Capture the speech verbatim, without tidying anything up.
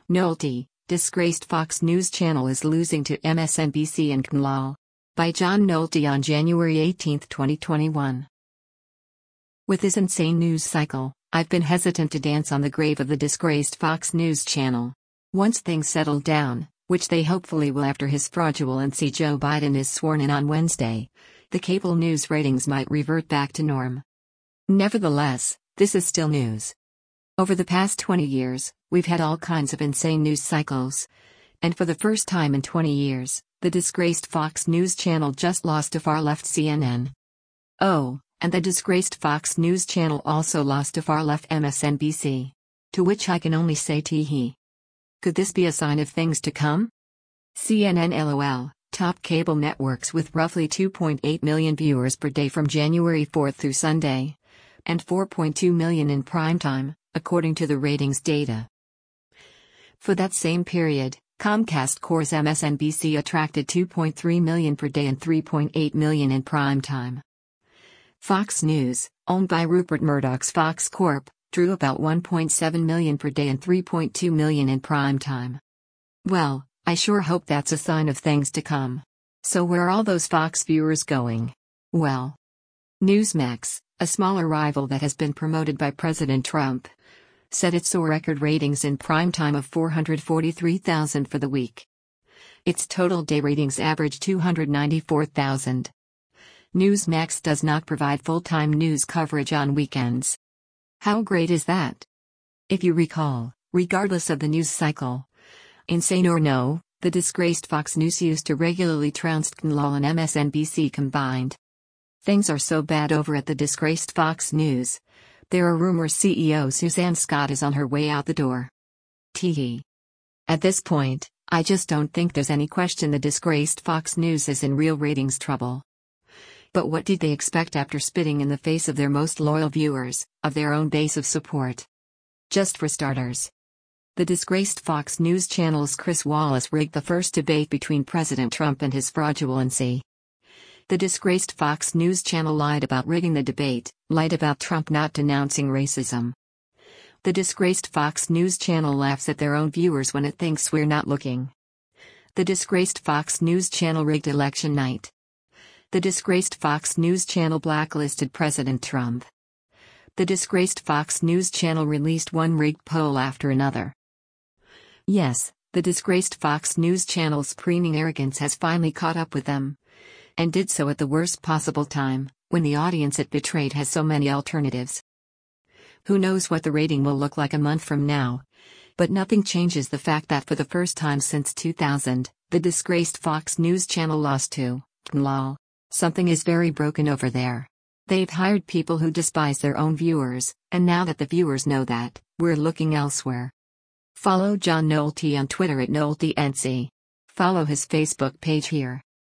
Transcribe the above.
Nolte, disgraced Fox News channel is losing to M S N B C and C N L A. By John Nolte on January eighteenth, twenty twenty-one. With this insane news cycle, I've been hesitant to dance on the grave of the disgraced Fox News channel. Once things settle down, which they hopefully will after his fraudulency Joe Biden is sworn in on Wednesday, the cable news ratings might revert back to norm. Nevertheless, this is still news. Over the past twenty years, we've had all kinds of insane news cycles. And for the first time in twenty years, the disgraced Fox News channel just lost to far-left C N N. Oh, and the disgraced Fox News channel also lost to far-left M S N B C. To which I can only say tee-hee. Could this be a sign of things to come? C N N LOL, top cable networks with roughly two point eight million viewers per day from January fourth through Sunday. And four point two million in primetime, according to the ratings data. For that same period, Comcast Corp's M S N B C attracted two point three million per day and three point eight million in primetime. Fox News, owned by Rupert Murdoch's Fox Corp, drew about one point seven million per day and three point two million in primetime. Well, I sure hope that's a sign of things to come. So where are all those Fox viewers going? Well, Newsmax, a smaller rival that has been promoted by President Trump, said it saw record ratings in primetime of four hundred forty-three thousand for the week. Its total day ratings averaged two hundred ninety-four thousand. Newsmax does not provide full-time news coverage on weekends. How great is that? If you recall, regardless of the news cycle, insane or no, the disgraced Fox News used to regularly trounce C N L A and M S N B C combined. Things are so bad over at the disgraced Fox News. There are rumors C E O Suzanne Scott is on her way out the door. Tee. At this point, I just don't think there's any question the disgraced Fox News is in real ratings trouble. But what did they expect after spitting in the face of their most loyal viewers, of their own base of support? Just for starters, the disgraced Fox News channel's Chris Wallace rigged the first debate between President Trump and his fraudulency. The disgraced Fox News channel lied about rigging the debate, lied about Trump not denouncing racism. The disgraced Fox News channel laughs at their own viewers when it thinks we're not looking. The disgraced Fox News channel rigged election night. The disgraced Fox News channel blacklisted President Trump. The disgraced Fox News channel released one rigged poll after another. Yes, the disgraced Fox News channel's preening arrogance has finally caught up with them. And did so at the worst possible time, when the audience it betrayed has so many alternatives. Who knows what the rating will look like a month from now? But nothing changes the fact that for the first time since two thousand, the disgraced Fox News channel lost to C N L A. Something is very broken over there. They've hired people who despise their own viewers, and now that the viewers know that, we're looking elsewhere. Follow John Nolte on Twitter at Nolte N C. Follow his Facebook page here.